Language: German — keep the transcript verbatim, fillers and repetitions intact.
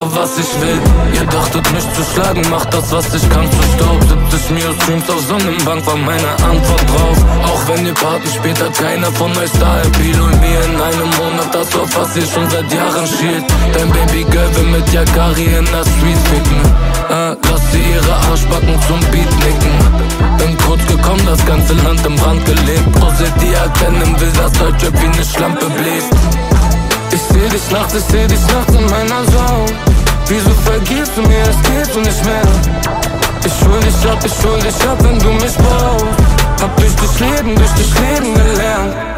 was ich will. Ihr dachtet mich zu schlagen, macht das, was ich kann, zu Staub. siebzig Mio Streams auf Sonnenbank war meine Antwort drauf. Auch wenn ihr Paten später keiner von euch da Pilo in mir in einem Monat das auf was ihr schon seit Jahren schielt. Dein Babygirl will mit Yakari in der Street ficken. äh, Lass sie ihre Arschbacken zum Beat nicken. Bin kurz gekommen, das ganze Land im Brand gelebt. Brüssel die erkennen will, dass Deutschrap wie ne Schlampe bläst. Ich seh dich nachts, ich seh dich nachts in meiner Zone. Wieso vergibst du mir, es geht so nicht mehr. Ich schuld dich ab, ich schuld dich ab, wenn du mich brauchst. Hab durch das Leben, durch das Leben gelernt.